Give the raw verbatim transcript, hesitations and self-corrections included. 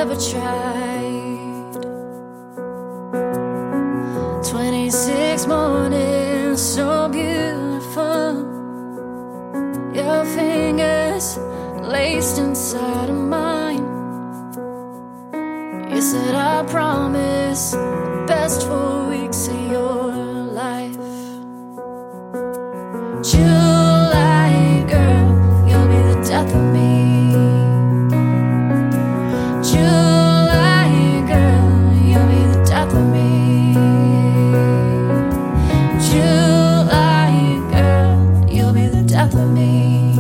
ever tried. Twenty-six mornings, so beautiful. Your fingers laced inside of mine. You said I promise the best four weeks of your life. July girl, you'll be the death of me. July girl, you'll be the death of me. July girl, you'll be the death of me.